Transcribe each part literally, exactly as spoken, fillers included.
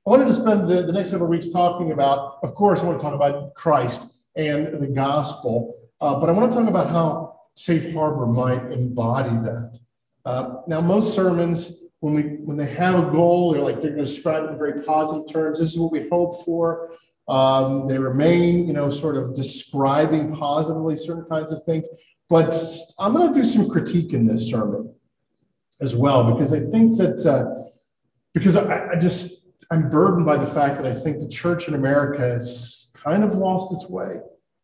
I wanted to spend the, the next several weeks talking about, of course, I want to talk about Christ and the gospel, uh, but I want to talk about how Safe Harbor might embody that. Uh, now, most sermons, when we when they have a goal, they're like they're going to describe it in very positive terms. This is what we hope for. Um, they remain, you know, sort of describing positively certain kinds of things. But I'm going to do some critique in this sermon as well, because I think that uh, because I, I just I'm burdened by the fact that I think the church in America has kind of lost its way.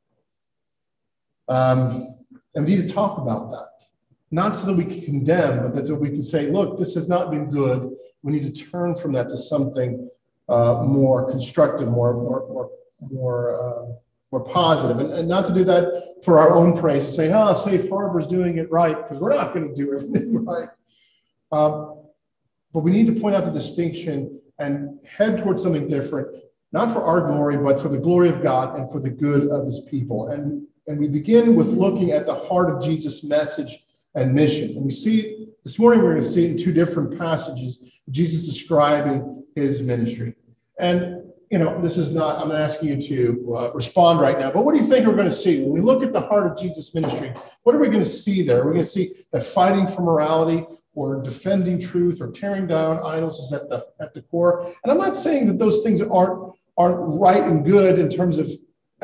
Um, and we need to talk about that. Not so that we can condemn, but that we can say, look, this has not been good. We need to turn from that to something uh, more constructive, more more more more, uh, more positive. And, and not to do that for our own praise, to say, oh, Safe Harbor's doing it right, because we're not going to do everything right. Um, but we need to point out the distinction and head towards something different, not for our glory, but for the glory of God and for the good of his people. And, and we begin with looking at the heart of Jesus' message and mission. And we see it, this morning we're going to see it in two different passages, Jesus describing his ministry. And, you know, this is not, I'm not asking you to uh, respond right now, but what do you think we're going to see? When we look at the heart of Jesus' ministry, what are we going to see there? Are we going to see that fighting for morality or defending truth or tearing down idols is at the at the core? And I'm not saying that those things aren't, aren't right and good in terms of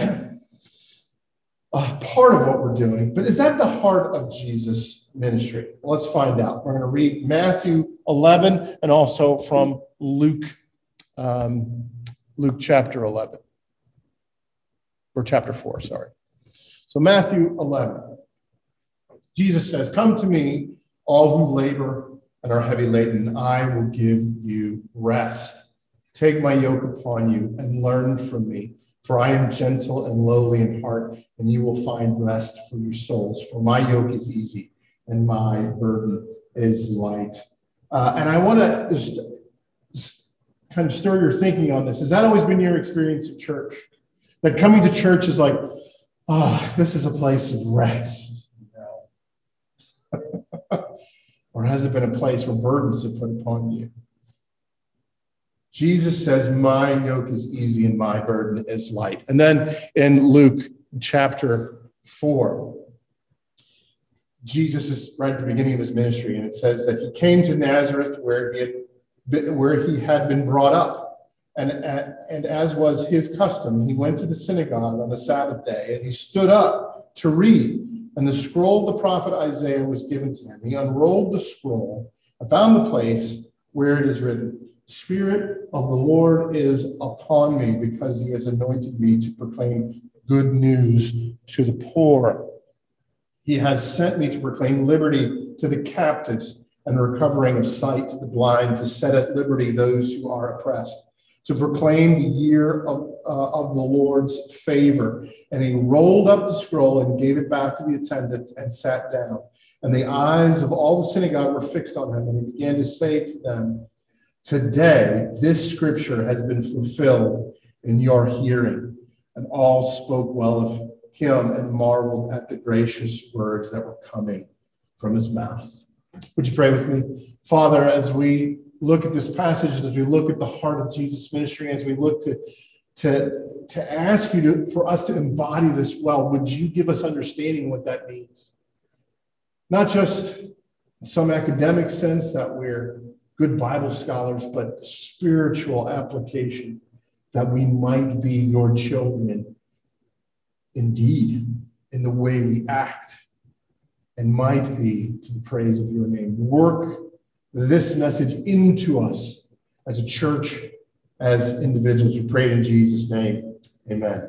uh, part of what we're doing, but is that the heart of Jesus' ministry? Well, let's find out. We're going to read Matthew eleven and also from Luke, um, Luke chapter eleven, or chapter four, sorry. So Matthew eleven, Jesus says, "Come to me, all who labor and are heavy laden, I will give you rest. Take my yoke upon you and learn from me, for I am gentle and lowly in heart, and you will find rest for your souls. For my yoke is easy and my burden is light." Uh, and I want to just, just kind of stir your thinking on this. Has that always been your experience of church? That coming to church is like, oh, this is a place of rest. Or has it been a place where burdens are put upon you? Jesus says, my yoke is easy and my burden is light. And then in Luke chapter four, Jesus is right at the beginning of his ministry, and it says that he came to Nazareth where he had been, where he had been brought up. And, and as was his custom, he went to the synagogue on the Sabbath day, and he stood up to read. And the scroll of the prophet Isaiah was given to him. He unrolled the scroll and found the place where it is written, "Spirit of the Lord is upon me, because he has anointed me to proclaim good news to the poor. He has sent me to proclaim liberty to the captives and the recovering of sight to the blind, to set at liberty those who are oppressed, to proclaim the year of, uh, of the Lord's favor." And he rolled up the scroll and gave it back to the attendant and sat down. And the eyes of all the synagogue were fixed on him, and he began to say to them, "Today this scripture has been fulfilled in your hearing." And all spoke well of him and marveled at the gracious words that were coming from his mouth. Would you pray with me? Father, as we look at this passage, as we look at the heart of Jesus' ministry, as we look to, to, to ask you to, for us to embody this well, would you give us understanding what that means? Not just in some academic sense that we're good Bible scholars, but spiritual application, that we might be your children indeed in the way we act, and might be to the praise of your name. Work this message into us as a church, as individuals. We pray it in Jesus' name. Amen.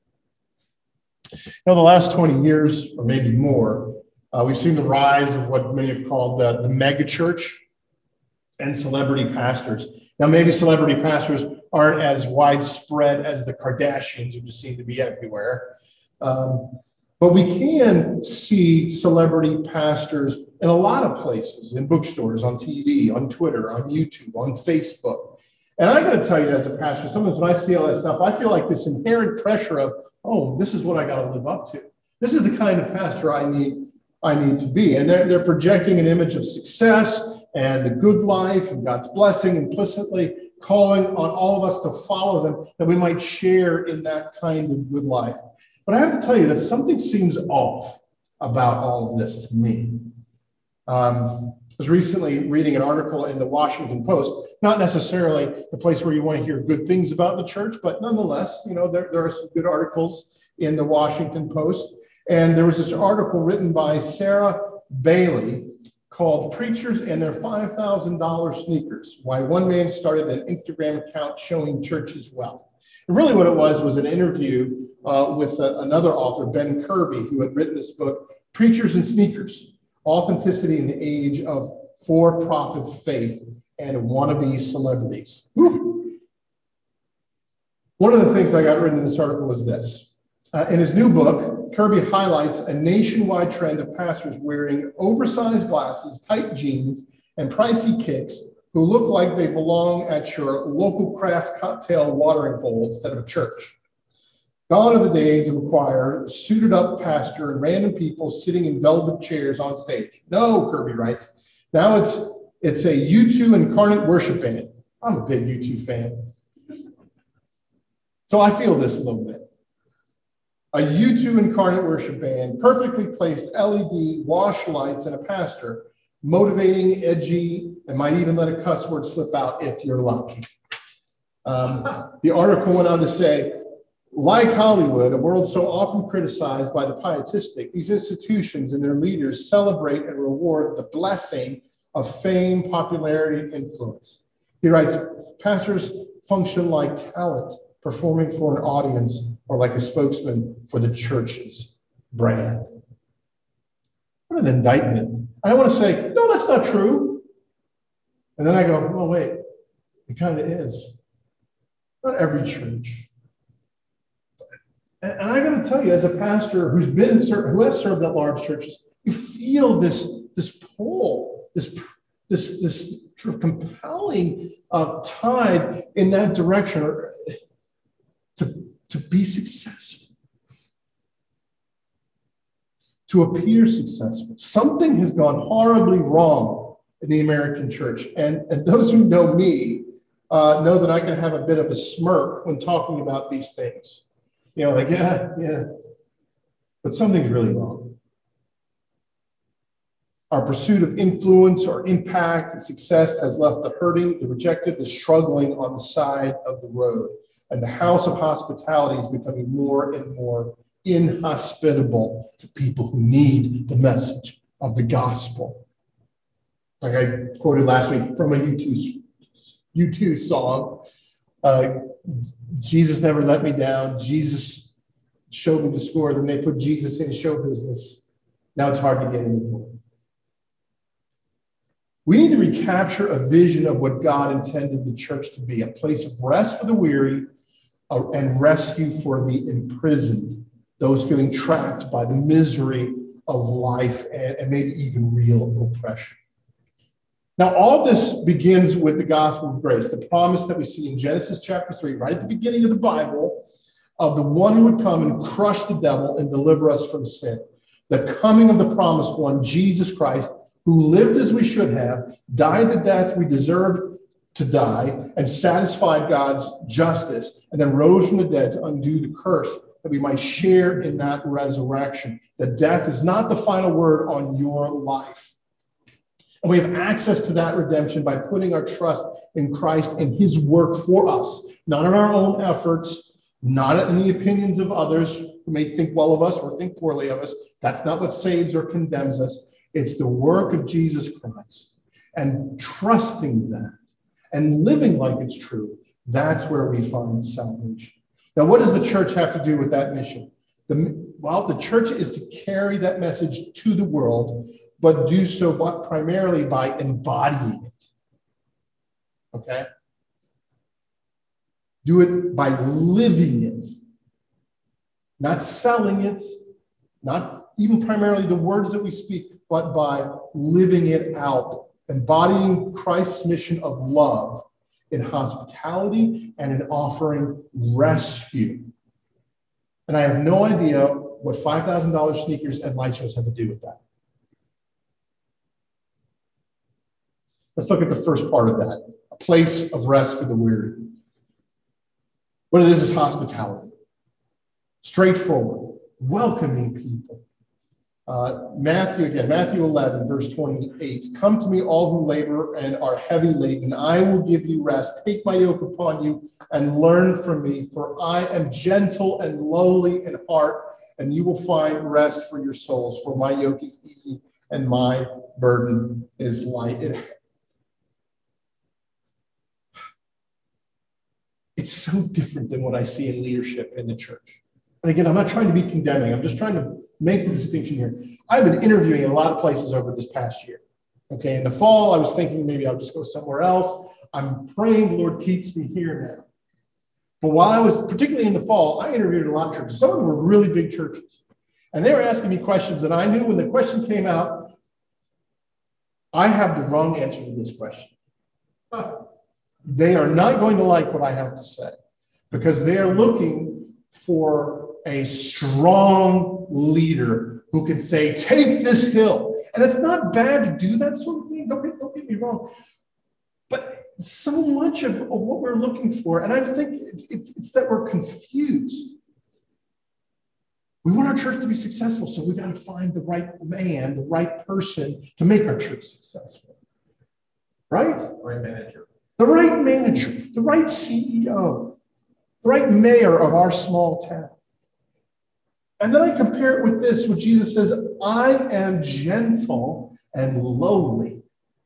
Now, the last twenty years, or maybe more, uh, we've seen the rise of what many have called the, the mega church and celebrity pastors. Now, maybe celebrity pastors aren't as widespread as the Kardashians, who just seem to be everywhere. Um, but we can see celebrity pastors in a lot of places, in bookstores, on T V, on Twitter, on YouTube, on Facebook. And I got to tell you, as a pastor, sometimes when I see all that stuff, I feel like this inherent pressure of, oh, this is what I got to live up to. This is the kind of pastor I need, I need to be. And they're, they're projecting an image of success and the good life and God's blessing implicitly. calling on all of us to follow them, that we might share in that kind of good life. But I have to tell you that something seems off about all of this to me. Um, I was recently reading an article in the Washington Post, not necessarily the place where you want to hear good things about the church, but nonetheless, you know, there, there are some good articles in the Washington Post. And there was this article written by Sarah Bailey called Preachers and Their five thousand dollar Sneakers, Why One Man Started an Instagram Account Showing Churches Wealth. And really what it was was an interview uh, with a, another author, Ben Kirby, who had written this book, Preachers and Sneakers, Authenticity in the Age of For-Profit Faith and Wannabe Celebrities. Whew. One of the things I got written in this article was this. Uh, in his new book, Kirby highlights a nationwide trend of pastors wearing oversized glasses, tight jeans, and pricey kicks who look like they belong at your local craft cocktail watering hole instead of a church. Gone are the days of a choir, suited up pastor, and random people sitting in velvet chairs on stage. No, Kirby writes. Now it's it's a U two incarnate worship band. I'm a big U two fan. So I feel this a little bit. A U two incarnate worship band, perfectly placed L E D wash lights, and a pastor, motivating, edgy, and might even let a cuss word slip out if you're lucky. Um, the article went on to say, like Hollywood, a world so often criticized by the pietistic, these institutions and their leaders celebrate and reward the blessing of fame, popularity, and influence. He writes, pastors function like talent, performing for an audience, or like a spokesman for the church's brand. What an indictment. I don't want to say, no, that's not true. And then I go, oh, wait, it kind of is. Not every church. And, and I got to tell you, as a pastor who's been, who has served at large churches, you feel this, this pull, this, this, this sort of compelling uh, tide in that direction or, to, to be successful, to appear successful. Something has gone horribly wrong in the American church. And, and those who know me uh, know that I can have a bit of a smirk when talking about these things. You know, like, yeah, yeah, but something's really wrong. Our pursuit of influence or impact and success has left the hurting, the rejected, the struggling on the side of the road. And the house of hospitality is becoming more and more inhospitable to people who need the message of the gospel. Like I quoted last week from a U two, U two song, uh, Jesus never let me down. Jesus showed me the score. Then they put Jesus in show business. Now it's hard to get anymore. We need to recapture a vision of what God intended the church to be, a place of rest for the weary uh, and rescue for the imprisoned, those feeling trapped by the misery of life and, and maybe even real oppression. Now, all this begins with the gospel of grace, the promise that we see in Genesis chapter three, right at the beginning of the Bible, of the one who would come and crush the devil and deliver us from sin. The coming of the promised one, Jesus Christ, who lived as we should have, died the death we deserved to die, and satisfied God's justice, and then rose from the dead to undo the curse that we might share in that resurrection. That death is not the final word on your life. And we have access to that redemption by putting our trust in Christ and his work for us, not in our own efforts, not in the opinions of others who may think well of us or think poorly of us. That's not what saves or condemns us. It's the work of Jesus Christ. And trusting that and living like it's true, that's where we find salvation. Now, what does the church have to do with that mission? The, well, the church is to carry that message to the world, but do so by, primarily by embodying it. Okay? Do it by living it, not selling it, not even primarily the words that we speak, but by living it out, embodying Christ's mission of love in hospitality and in offering rescue. And I have no idea what five thousand dollar sneakers and light shows have to do with that. Let's look at the first part of that, a place of rest for the weary. What it is is hospitality. Straightforward, welcoming people. Uh, Matthew, again, Matthew eleven, verse twenty-eight. Come to me, all who labor and are heavy laden. I will give you rest. Take my yoke upon you and learn from me, for I am gentle and lowly in heart, and you will find rest for your souls. For my yoke is easy and my burden is light. It, it's so different than what I see in leadership in the church. And again, I'm not trying to be condemning. I'm just trying to make the distinction here. I've been interviewing in a lot of places over this past year. Okay, in the fall, I was thinking maybe I'll just go somewhere else. I'm praying the Lord keeps me here now. But while I was, particularly in the fall, I interviewed in a lot of churches. Some of them were really big churches. And they were asking me questions, and I knew when the question came out, I have the wrong answer to this question. They are not going to like what I have to say because they are looking for a strong leader who can say, take this hill. And it's not bad to do that sort of thing. Don't get, don't get me wrong. But so much of, of what we're looking for, and I think it's, it's, it's that we're confused. We want our church to be successful, so we got to find the right man, the right person to make our church successful. Right? The right manager. The right manager, the right C E O, the right mayor of our small town. And then I compare it with this, when Jesus says, I am gentle and lowly.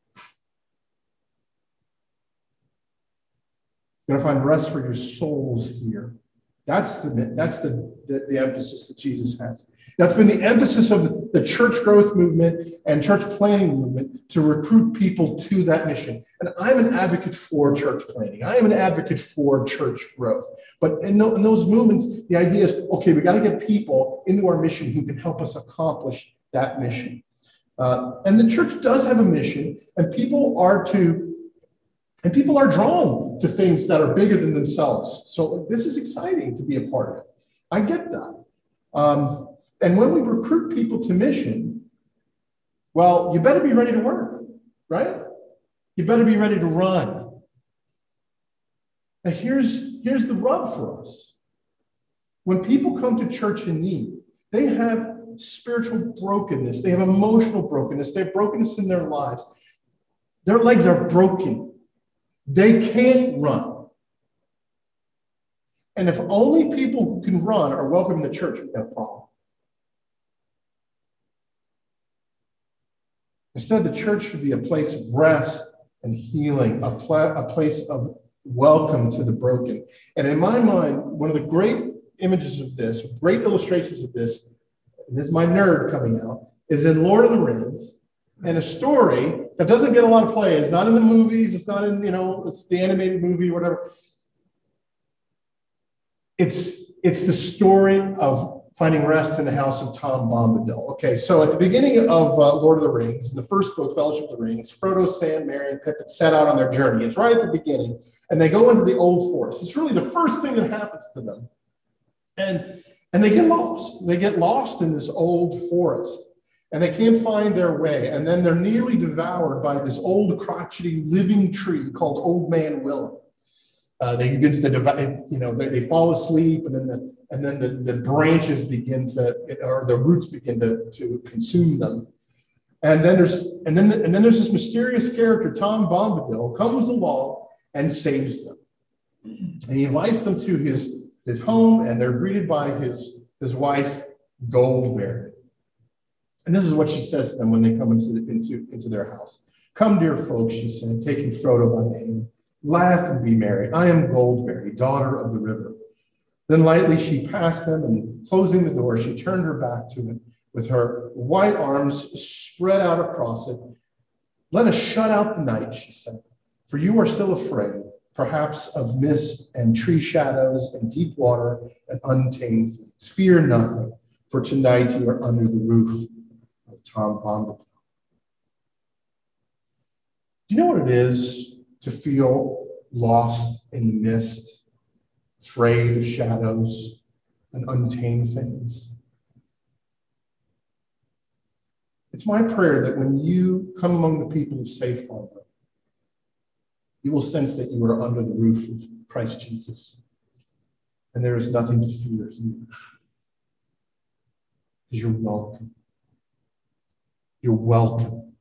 You're going to find rest for your souls here. That's the, that's the, the, the emphasis that Jesus has. That's been the emphasis of the church growth movement and church planning movement to recruit people to that mission. And I'm an advocate for church planning. I am an advocate for church growth. But in, in those movements, the idea is, okay, we got to get people into our mission who can help us accomplish that mission. Uh, and the church does have a mission, and people are to And people are drawn to things that are bigger than themselves. So this is exciting to be a part of it. I get that. Um, and when we recruit people to mission, well, you better be ready to work, right? You better be ready to run. Now here's, here's the rub for us. When people come to church in need, they have spiritual brokenness. They have emotional brokenness. They have brokenness in their lives. Their legs are broken. They can't run. And if only people who can run are welcome in the church, we have a problem. Instead, the church should be a place of rest and healing, a, pla- a place of welcome to the broken. And in my mind, one of the great images of this, great illustrations of this, and this is my nerd coming out, is in Lord of the Rings, and a story that doesn't get a lot of play. It's not in the movies. It's not in, you know, it's the animated movie or whatever. It's, it's the story of finding rest in the house of Tom Bombadil. Okay, so at the beginning of uh, Lord of the Rings, in the first book, Fellowship of the Rings, Frodo, Sam, Merry, and Pippin set out on their journey. It's right at the beginning, and they go into the old forest. It's really the first thing that happens to them. And, and they get lost. They get lost in this old forest. And they can't find their way. And then they're nearly devoured by this old, crotchety, living tree called Old Man Willem. Uh, they begins to divide, you know, they, they fall asleep, and then the and then the, the branches begin to, or the roots begin to, to consume them. And then there's and then the, and then there's this mysterious character, Tom Bombadil, comes along and saves them. And he invites them to his his home, and they're greeted by his his wife, Goldberry. And this is what she says to them when they come into, the, into, into their house. Come, dear folks, she said, taking Frodo by the hand. Laugh and be merry. I am Goldberry, daughter of the river. Then lightly she passed them, and closing the door, she turned her back to it with her white arms spread out across it. Let us shut out the night, she said, for you are still afraid, perhaps of mist and tree shadows and deep water and untamed things. Fear nothing, for tonight you are under the roof of Tom Bombadil. Do you know what it is to feel lost in the mist, afraid of shadows and untamed things? It's my prayer that when you come among the people of Safe Harbor, you will sense that you are under the roof of Christ Jesus. And there is nothing to fear here. Because you're welcome. You're welcome.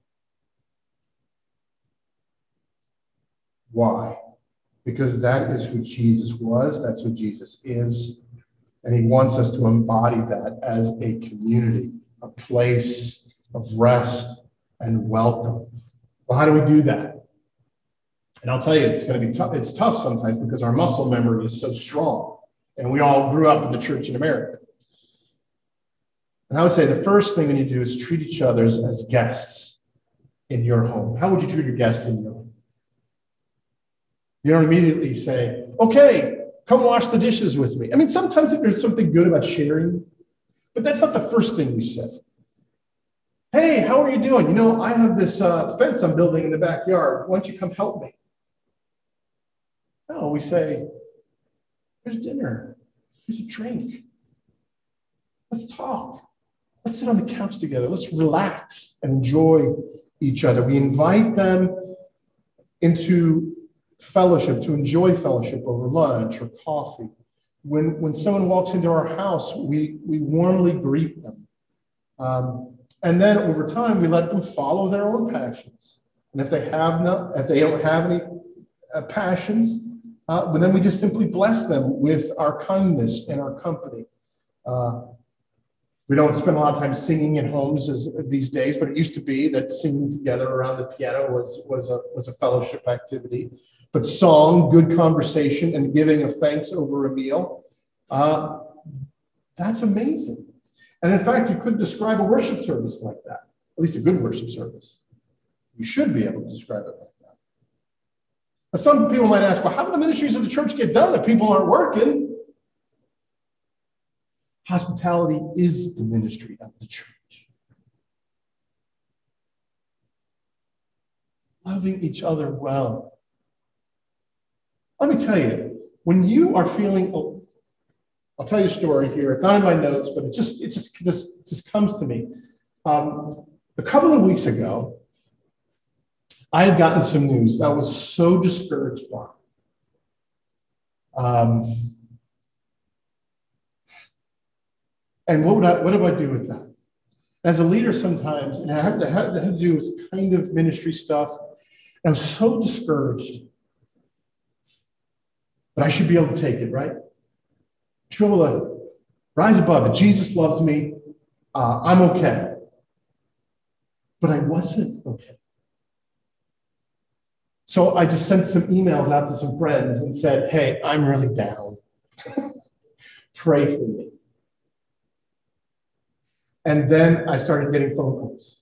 Why? Because that is who Jesus was, that's who Jesus is, and he wants us to embody that as a community, a place of rest and welcome. Well, how do we do that? And I'll tell you, it's going to be tough. It's tough sometimes because our muscle memory is so strong, and we all grew up in the church in America. And I would say the first thing we need to do is treat each other as guests in your home. How would you treat your guest in your home? You don't immediately say, okay, come wash the dishes with me. I mean, sometimes if there's something good about sharing, but that's not the first thing you say. Hey, how are you doing? You know, I have this uh, fence I'm building in the backyard. Why don't you come help me? No, we say, here's dinner. Here's a drink. Let's talk. Let's sit on the couch together. Let's relax and enjoy each other. We invite them into fellowship, to enjoy fellowship over lunch or coffee. When, when someone walks into our house, we, we warmly greet them. Um, and then over time, we let them follow their own passions. And if they have no, if they don't have any uh, passions, uh, but then we just simply bless them with our kindness and our company. Uh, we don't spend a lot of time singing in homes as, these days, but it used to be that singing together around the piano was, was, a, was a fellowship activity. But song, good conversation, and giving of thanks over a meal, uh, that's amazing. And in fact, you could describe a worship service like that, at least a good worship service. You should be able to describe it like that. Now, some people might ask, well, how do the ministries of the church get done if people aren't working? Hospitality is the ministry of the church. Loving each other well. Let me tell you, when you are feeling, oh, I'll tell you a story here. It's not in my notes, but it just it just just, just comes to me. Um, a couple of weeks ago, I had gotten some news that I was so discouraged by. Um, and what would I what do I do with that? As a leader, sometimes, and I had to, had to do with kind of ministry stuff, and I was so discouraged. But I should be able to take it, right? I should be able to rise above it. Jesus loves me. Uh, I'm okay. But I wasn't okay. So I just sent some emails out to some friends and said, hey, I'm really down. Pray for me. And then I started getting phone calls.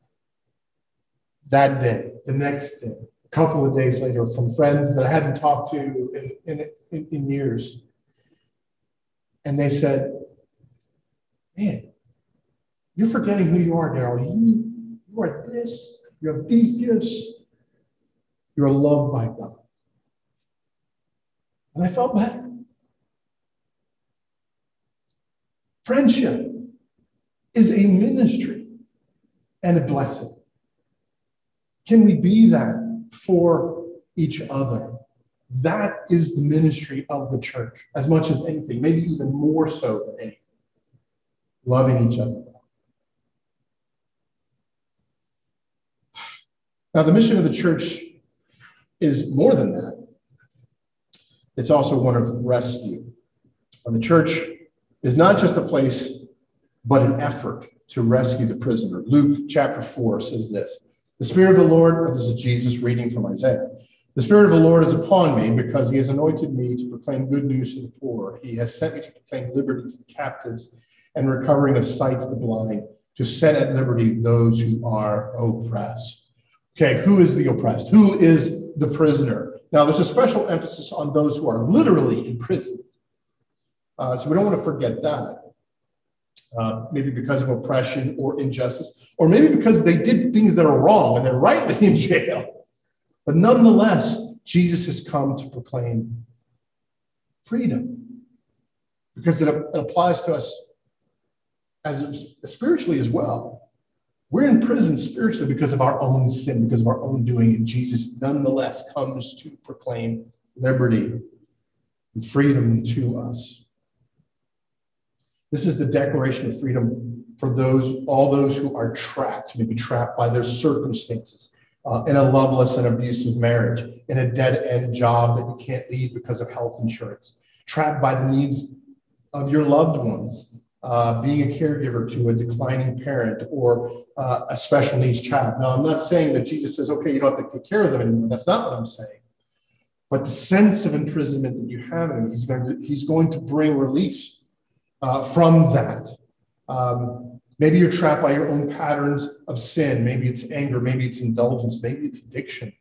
That day, the next day, a couple of days later, from friends that I hadn't talked to in, in, in, in years. And they said, man, you're forgetting who you are, Daryl. You, you are this, you have these gifts. You're loved by God. And I felt better. Friendship is a ministry and a blessing. Can we be that for each other? That is the ministry of the church, as much as anything, maybe even more so than anything. Loving each other. Now, the mission of the church is more than that. It's also one of rescue. And the church is not just a place, but an effort to rescue the prisoner. Luke chapter four says this, the Spirit of the Lord, this is Jesus reading from Isaiah, the Spirit of the Lord is upon me because he has anointed me to proclaim good news to the poor. He has sent me to proclaim liberty to the captives and recovering of sight to the blind, to set at liberty those who are oppressed. Okay, who is the oppressed? Who is the prisoner? Now, there's a special emphasis on those who are literally imprisoned. Uh, so we don't want to forget that. Uh, maybe because of oppression or injustice, or maybe because they did things that are wrong and they're rightly in jail. But nonetheless, Jesus has come to proclaim freedom because it, it applies to us as spiritually as well. We're in prison spiritually because of our own sin, because of our own doing, and Jesus nonetheless comes to proclaim liberty and freedom to us. This is the declaration of freedom for those, all those who are trapped, maybe trapped by their circumstances, uh, in a loveless and abusive marriage, in a dead-end job that you can't leave because of health insurance, trapped by the needs of your loved ones, uh, being a caregiver to a declining parent or uh, a special needs child. Now, I'm not saying that Jesus says, okay, you don't have to take care of them anymore. That's not what I'm saying. But the sense of imprisonment that you have in him, he's going to, he's going to bring release uh, from that. Um, maybe you're trapped by your own patterns of sin. Maybe it's anger. Maybe it's indulgence. Maybe it's addiction.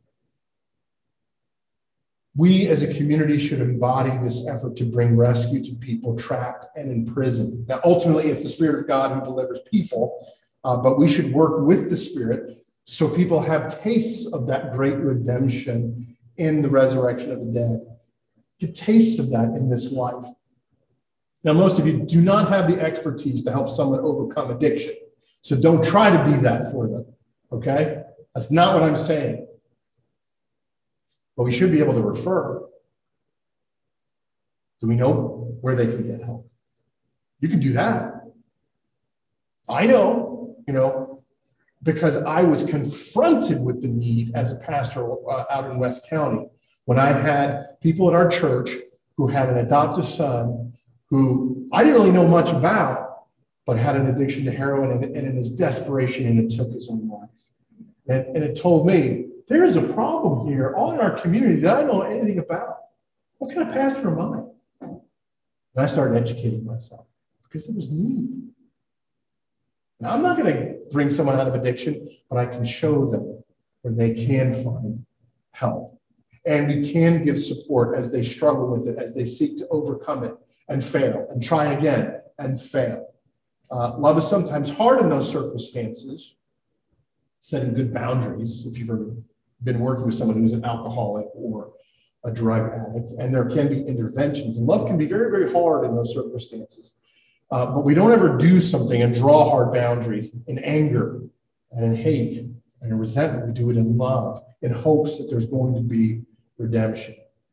We as a community should embody this effort to bring rescue to people trapped and in prison. Now, ultimately, it's the Spirit of God who delivers people, uh, but we should work with the Spirit so people have tastes of that great redemption in the resurrection of the dead. Get tastes of that in this life. Now, most of you do not have the expertise to help someone overcome addiction, so don't try to be that for them, okay? That's not what I'm saying. But we should be able to refer. Do we know where they can get help? You can do that. I know, you know, because I was confronted with the need as a pastor uh, out in West County when I had people at our church who had an adopted son who I didn't really know much about, but had an addiction to heroin, and, and in his desperation, and it took his own life. And, and it told me, there is a problem here, all in our community that I don't know anything about. What kind of pastor am I? And I started educating myself because there was need. Now, I'm not going to bring someone out of addiction, but I can show them where they can find help. And we can give support as they struggle with it, as they seek to overcome it and fail and try again and fail. Uh, love is sometimes hard in those circumstances. Setting good boundaries, if you've ever been working with someone who's an alcoholic or a drug addict, and there can be interventions. And love can be very, very hard in those circumstances. Uh, but we don't ever do something and draw hard boundaries in anger and in hate and in resentment. We do it in love, in hopes that there's going to be redemption.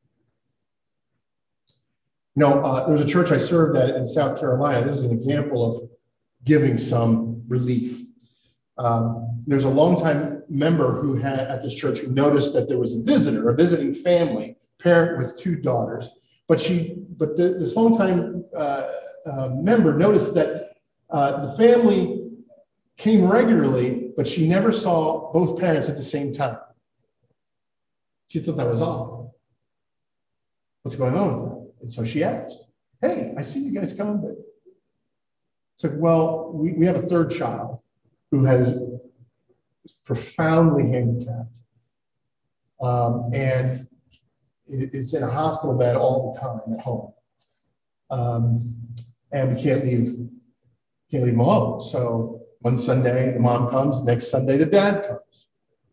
You know, uh, there was a church I served at in South Carolina. This is an example of giving some relief. Um, there's a longtime member who had at this church who noticed that there was a visitor, a visiting family, parent with two daughters. But she, but the, this longtime uh, uh, member noticed that uh, the family came regularly, but she never saw both parents at the same time. She thought that was odd. What's going on with that? And so she asked, "Hey, I see you guys coming, but..." So, well, we, we have a third child who has is profoundly handicapped um, and is in a hospital bed all the time at home. Um, and we can't leave, can't leave him alone. So one Sunday the mom comes, next Sunday the dad comes.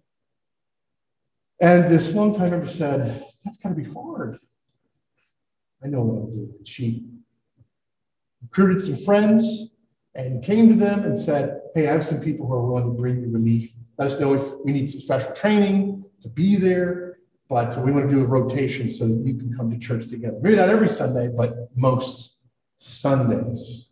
And this longtime member said, "That's gotta be hard. I know what I'll do." And she recruited some friends and came to them and said, "Hey, I have some people who are willing to bring you relief. Let us know if we need some special training to be there, but we want to do a rotation so that you can come to church together." Maybe not every Sunday, but most Sundays.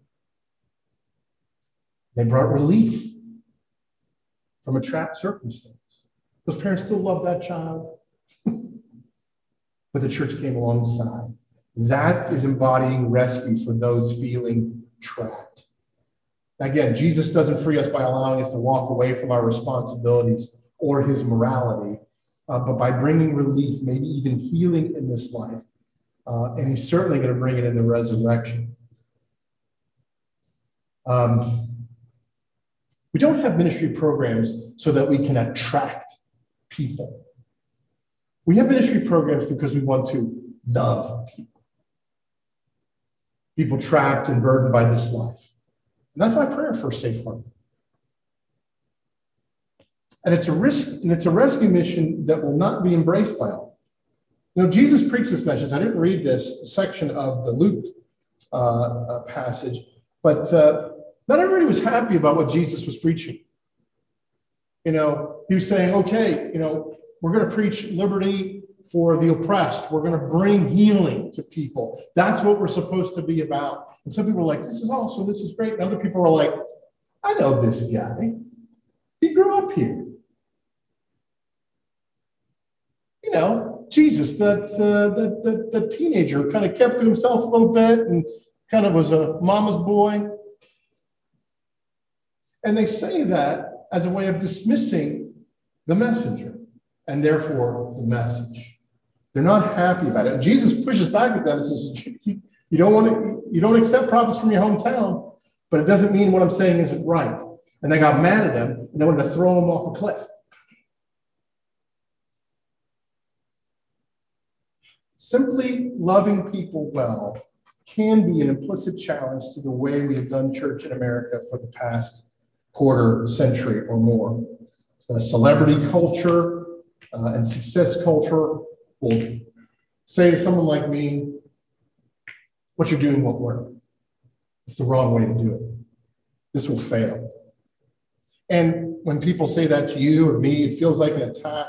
They brought relief from a trapped circumstance. Those parents still love that child, but the church came alongside. That is embodying rescue for those feeling trapped. Again, Jesus doesn't free us by allowing us to walk away from our responsibilities or his morality, uh, but by bringing relief, maybe even healing in this life. Uh, and he's certainly going to bring it in the resurrection. Um, we don't have ministry programs so that we can attract people. We have ministry programs because we want to love people. People trapped and burdened by this life. And that's my prayer for Safe Harbor. And it's a risk, and it's a rescue mission that will not be embraced by all. You know, Jesus preached this message. I didn't read this section of the Luke uh, uh, passage, but uh, Not everybody was happy about what Jesus was preaching. You know, he was saying, okay, you know, we're going to preach liberty for the oppressed. We're going to bring healing to people. That's what we're supposed to be about. And some people were like, this is awesome. This is great. And other people were like, I know this guy. He grew up here. You know, Jesus, that, uh, that, that, that teenager kind of kept to himself a little bit and kind of was a mama's boy. And they say that as a way of dismissing the messenger and therefore the message. They're not happy about it. And Jesus pushes back at them and says, you don't want to, you don't accept prophets from your hometown, but it doesn't mean what I'm saying isn't right. And they got mad at him and they wanted to throw him off a cliff. Simply loving people well can be an implicit challenge to the way we have done church in America for the past quarter century or more. The celebrity culture uh, and success culture will say to someone like me, what you're doing won't work. It's the wrong way to do it. This will fail. And when people say that to you or me, it feels like an attack.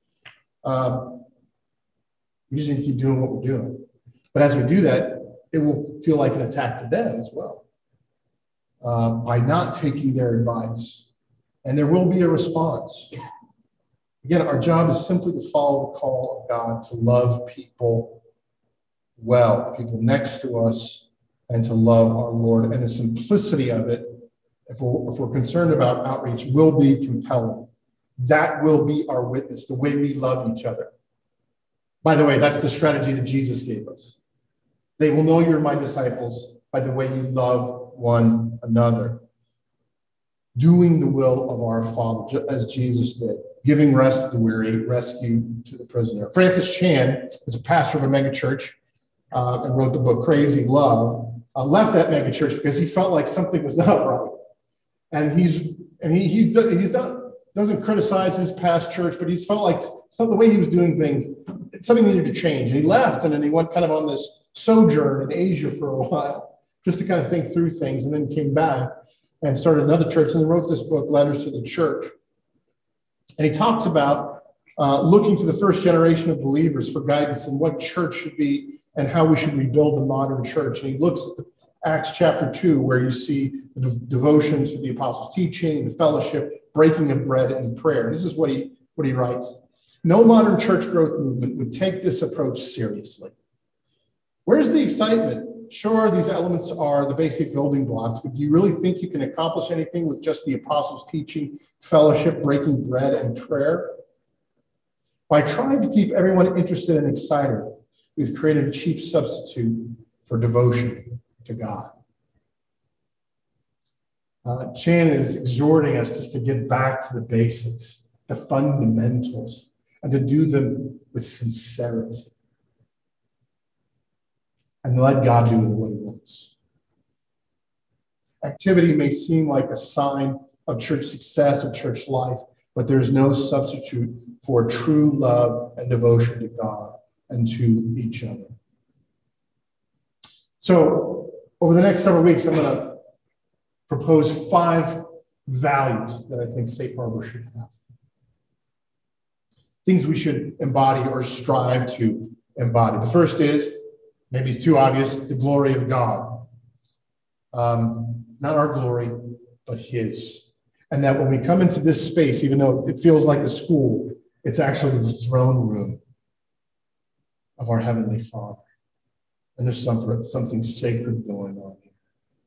Um, we just need to keep doing what we're doing. But as we do that, it will feel like an attack to them as well. Uh, by not taking their advice. And there will be a response. Again, our job is simply to follow the call of God to love people well, the people next to us, and to love our Lord. And the simplicity of it, if we're, if we're concerned about outreach, will be compelling. That will be our witness, the way we love each other. By the way, that's the strategy that Jesus gave us. They will know you're my disciples by the way you love one another. Doing the will of our Father, as Jesus did. Giving rest to the weary, rescue to the prisoner. Francis Chan is a pastor of a megachurch uh, and wrote the book Crazy Love. Uh, left that megachurch because he felt like something was not right. And he's and he he he's not doesn't criticize his past church, but he's felt like some the way he was doing things, something needed to change. And he left, and then he went kind of on this sojourn in Asia for a while, just to kind of think through things, and then came back and started another church, and then wrote this book, Letters to the Church. And he talks about uh, looking to the first generation of believers for guidance in what church should be and how we should rebuild the modern church. And he looks at the Acts chapter two, where you see the de- devotion to the apostles' teaching, the fellowship, breaking of bread, and prayer. And this is what he, what he writes. No modern church growth movement would take this approach seriously. Where's the excitement? Sure, these elements are the basic building blocks, but do you really think you can accomplish anything with just the apostles' teaching, fellowship, breaking bread, and prayer? By trying to keep everyone interested and excited, we've created a cheap substitute for devotion to God. Uh, Chan is exhorting us just to get back to the basics, the fundamentals, and to do them with sincerity. And let God do what he wants. Activity may seem like a sign of church success, of church life, but there's no substitute for true love and devotion to God and to each other. So, over the next several weeks, I'm going to propose five values that I think Safe Harbor should have. Things we should embody or strive to embody. The first is, maybe it's too obvious, the glory of God. Um, not our glory, but his. And that when we come into this space, even though it feels like a school, it's actually the throne room of our Heavenly Father. And there's something, something sacred going on here.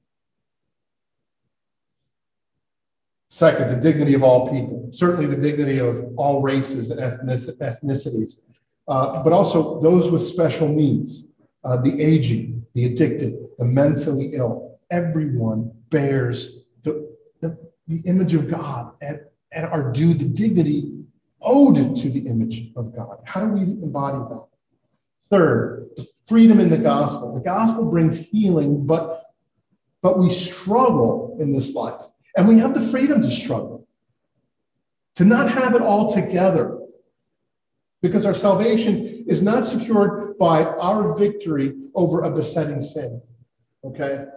Second, the dignity of all people. Certainly the dignity of all races and ethnicities, uh, but also those with special needs. Uh, the aging, the addicted, the mentally ill, everyone bears the, the, the image of God and, and are due the dignity owed to the image of God. How do we embody that? Third, freedom in the gospel. The gospel brings healing, but, but we struggle in this life. And we have the freedom to struggle, to not have it all together. Because our salvation is not secured by our victory over a besetting sin, okay?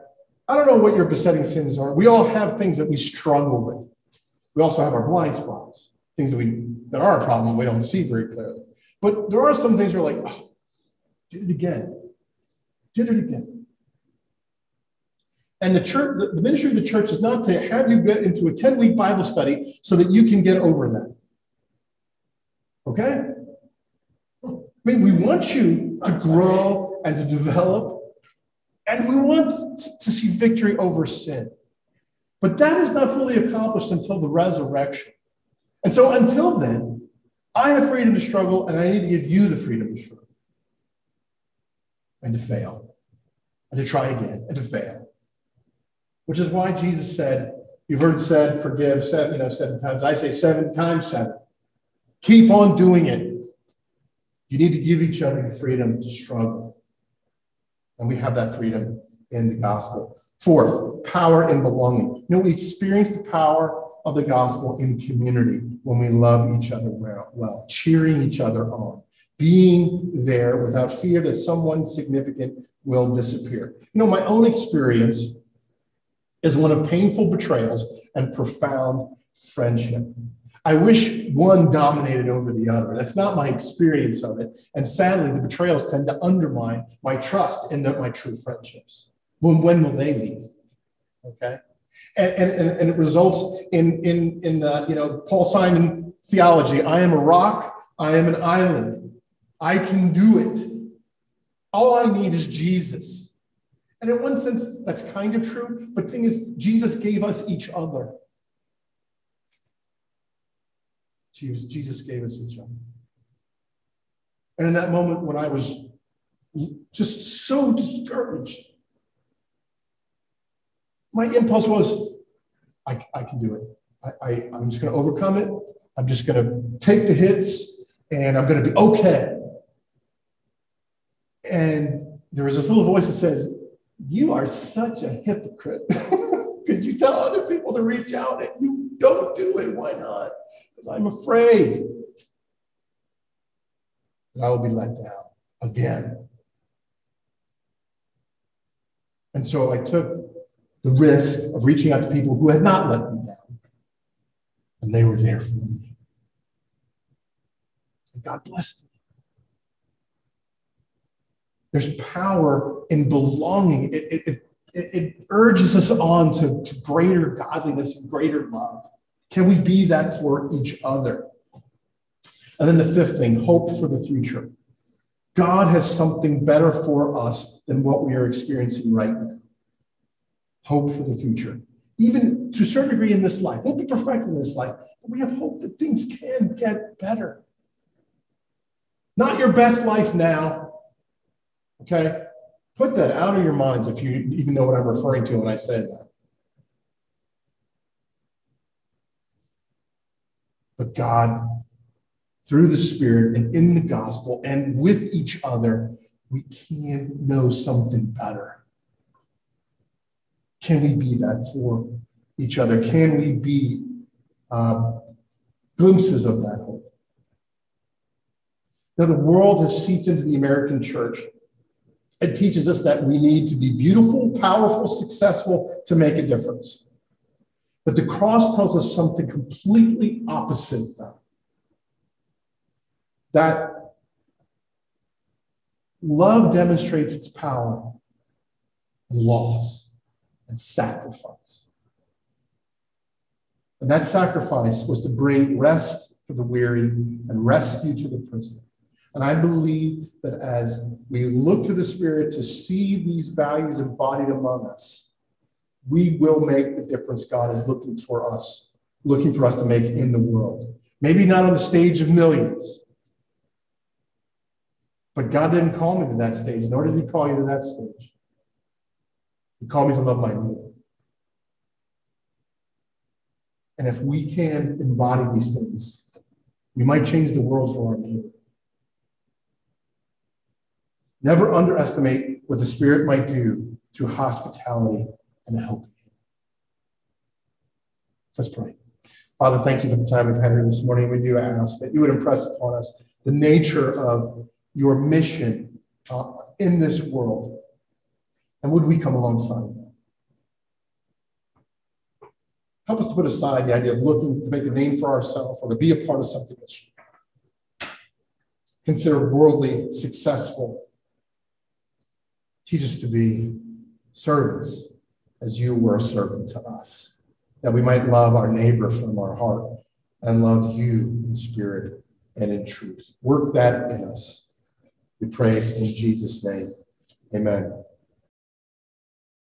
I don't know what your besetting sins are. We all have things that we struggle with. We also have our blind spots, things that we that are a problem we don't see very clearly. But there are some things where we're like, oh, did it again. Did it again. And the church, the ministry of the church is not to have you get into a ten-week Bible study so that you can get over that. Okay? I mean, we want you to grow and to develop, and we want to see victory over sin. But that is not fully accomplished until the resurrection. And so until then, I have freedom to struggle, and I need to give you the freedom to struggle and to fail and to try again and to fail. Which is why Jesus said, you've heard it said, forgive seven, you know, seven times. I say seven times seven. Keep on doing it. You need to give each other the freedom to struggle. And we have that freedom in the gospel. Fourth, power in belonging. You know, we experience the power of the gospel in community when we love each other well, cheering each other on, being there without fear that someone significant will disappear. You know, my own experience is one of painful betrayals and profound friendship. I wish one dominated over the other. That's not my experience of it. And sadly, the betrayals tend to undermine my trust in the, my true friendships. When, when will they leave? Okay? And, and, and it results in, in, in the, you know, Paul Simon theology. I am a rock. I am an island. I can do it. All I need is Jesus. And in one sense, that's kind of true. But the thing is, Jesus gave us each other. Jesus, Jesus gave us each other. And in that moment when I was just so discouraged, my impulse was, I, I can do it. I, I, I'm just going to overcome it. I'm just going to take the hits, and I'm going to be okay. And there was this little voice that says, you are such a hypocrite. Because you tell other people to reach out and you don't do it. Why not? Because I'm afraid that I will be let down again. And so I took the risk of reaching out to people who had not let me down. And they were there for me. And God blessed me. There's power in belonging. It, it, it, it urges us on to, to greater godliness and greater love. Can we be that for each other? And then the fifth thing, hope for the future. God has something better for us than what we are experiencing right now. Hope for the future. Even to a certain degree in this life. Won't be perfect in this life, but we have hope that things can get better. Not your best life now. Okay? Put that out of your minds if you even know what I'm referring to when I say that. But God, through the Spirit and in the gospel and with each other, we can know something better. Can we be that for each other? Can we be um, glimpses of that hope? Now, the world has seeped into the American church. It teaches us that we need to be beautiful, powerful, successful to make a difference. But the cross tells us something completely opposite of that. That love demonstrates its power in loss and sacrifice. And that sacrifice was to bring rest for the weary and rescue to the prisoner. And I believe that as we look to the Spirit to see these values embodied among us, we will make the difference God is looking for us, looking for us to make in the world. Maybe not on the stage of millions, but God didn't call me to that stage, nor did he call you to that stage. He called me to love my neighbor. And if we can embody these things, we might change the world for our neighbor. Never underestimate what the Spirit might do through hospitality and helping. Let's pray. Father, thank you for the time we've had here this morning. We do ask that you would impress upon us the nature of your mission uh, in this world. And would we come alongside that? Help us to put aside the idea of looking to make a name for ourselves or to be a part of something that's considered worldly successful. Teach us to be servants as you were a servant to us, that we might love our neighbor from our heart and love you in spirit and in truth. Work that in us. We pray in Jesus' name. Amen.